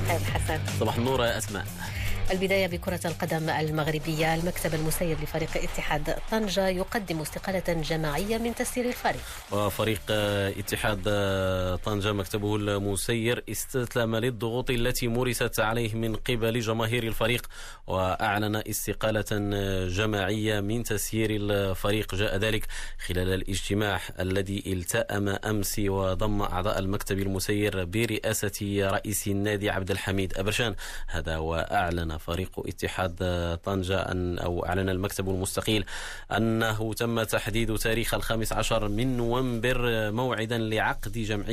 الخير حسن. صباح النور يا أسماء. البداية بكرة القدم المغربية. المكتب المسير لفريق اتحاد طنجة يقدم استقالة جماعية من تسيير الفريق. وفريق اتحاد طنجة مكتبه المسير استسلم للضغوط التي مورست عليه من قبل جماهير الفريق، وأعلن استقالة جماعية من تسيير الفريق. جاء ذلك خلال الاجتماع الذي التأم أمس وضم أعضاء المكتب المسير برئاسة رئيس النادي عبد الحميد أبرشان. هذا وأعلن فريق اتحاد طنجة أعلن المكتب المستقيل أنه تم تحديد تاريخ 15 من نوفمبر موعدا لعقد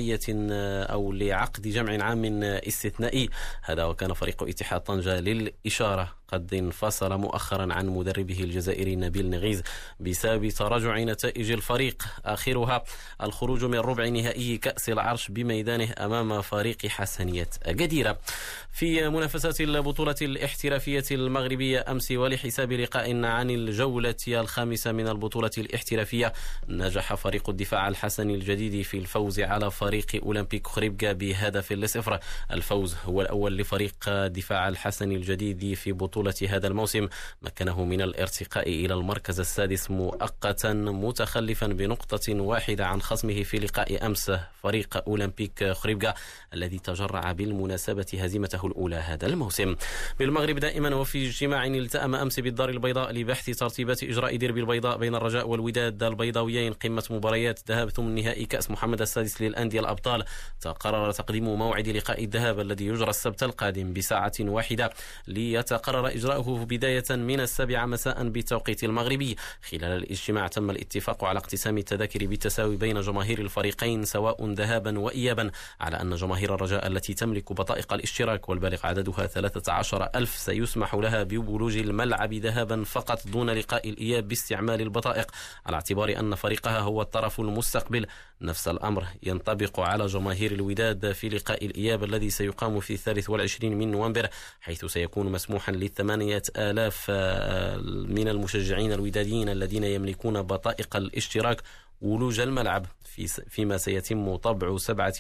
جمع عام استثنائي. هذا وكان فريق اتحاد طنجة للإشارة قد انفصل مؤخرا عن مدربه الجزائري نبيل نغيز بسبب تراجع نتائج الفريق، آخرها الخروج من ربع نهائي كأس العرش بميدانه أمام فريق حسنية أكادير. في منافسات البطولة الاحترافية المغربية أمس ولحساب لقاء عن الجولة الخامسة من البطولة الاحترافية، نجح فريق الدفاع الحسني الجديد في الفوز على فريق أولمبيك خريبكا بهدف ل0. الفوز هو الأول لفريق الدفاع الحسني الجديد في بطولة هذا الموسم، مكنه من الارتقاء إلى المركز السادس مؤقتا، متخلفا بنقطة واحدة عن خصمه في لقاء أمس فريق أولمبيك خريبكا الذي تجرع بالمناسبة هزيمته الأولى هذا الموسم. بالمغرب دائما وفي اجتماع التأم أمس بالدار البيضاء لبحث ترتيبات إجراء ديربي البيضاء بين الرجاء والوداد البيضاويين، قمة مباريات ذهاب ثمن نهائي كأس محمد السادس للأندية الأبطال، تقرر تقديم موعد لقاء الذهاب الذي يجرى السبت القادم بساعة واحدة، ليتقرر إجراؤه بداية من 7 مساء بالتوقيت المغربي. خلال الاجتماع تم الاتفاق على اقتسام التذاكر بالتساوي بين جماهير الفريقين سواء ذهابا وإيابا، على أن جماهير الرجاء التي تملك بطائق الاشتراك والبالغ عددها 13,000 سيسمح لها بولوج الملعب ذهابا فقط دون لقاء الإياب باستعمال البطائق، على اعتبار أن فريقها هو الطرف المستقبل. نفس الأمر ينطبق على جماهير الوداد في لقاء الإياب الذي سيقام في 23 من نوفمبر، حيث سيكون مسموحا ل8,000 من المشجعين الوداديين الذين يملكون بطائق الاشتراك ولوج الملعب، فيما سيتم طبع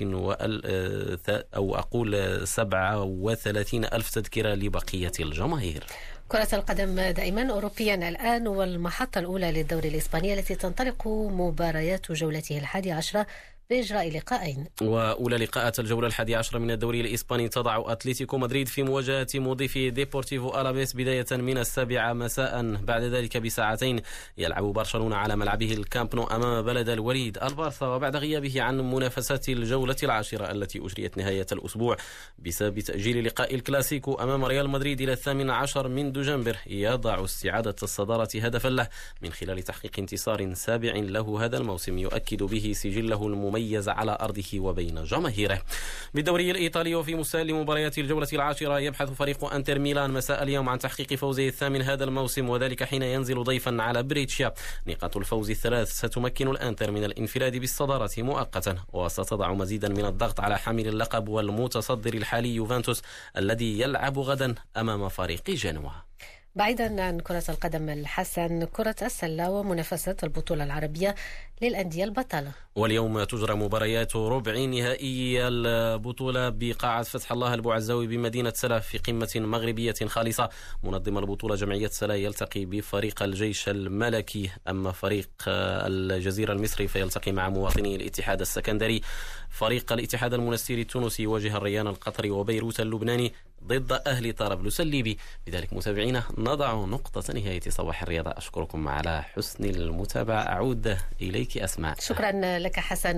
37,000 تذكرة لبقية الجماهير. كرة القدم دائما أوروبيا الآن، والمحطة الأولى للدوري الإسباني التي تنطلق مباريات جولته 11 بإجراء لقاءين. وأولى لقاءات الجولة 11 من الدوري الإسباني تضع أتلتيكو مدريد في مواجهة مضيفي ديبورتيفو ألافيس بداية من 7 مساء. بعد ذلك بساعتين يلعب برشلونة على ملعبه الكامب نو أمام بلد الوليد البارسا، وبعد غيابه عن منافسات الجولة 10 التي أجريت نهاية الأسبوع بسبب تأجيل لقاء الكلاسيكو أمام ريال مدريد إلى 18 من دجنبر، يضع استعادة الصدارة هدفا له من خلال تحقيق انتصار 7 له هذا الموسم يؤكد به سجله المميز على أرضه وبين جماهيره. بالدوري الإيطالي وفي مستهل مباريات الجولة 10 يبحث فريق أنتر ميلان مساء اليوم عن تحقيق فوزه 8 هذا الموسم، وذلك حين ينزل ضيفا على بريتشيا. نقاط الفوز 3 ستمكن الأنتر من الانفراد بالصدارة مؤقتا، وستضع مزيدا من الضغط على حامل اللقب والمتصدر الحالي يوفنتوس الذي يلعب غدا أمام فريق جنوا. بعيدا عن كرة القدم الحسن، كرة السلة ومنافسة البطولة العربية للأندية البطلة. واليوم تجرى مباريات ربع نهائي البطولة بقاعة فتح الله البوعزاوي بمدينة سلا في قمة مغربية خالصة. منظم البطولة جمعية سلا يلتقي بفريق الجيش الملكي، أما فريق الجزيرة المصري فيلتقي مع مواطني الاتحاد السكندري. فريق الاتحاد المنستيري التونسي يواجه الريان القطري، وبيروت اللبناني ضد أهل طرابلس الليبي. بذلك متابعينا نضع نقطة نهاية صباح الرياضة. أشكركم على حسن المتابعة. أعود إليك أسماء. شكرا لك حسن.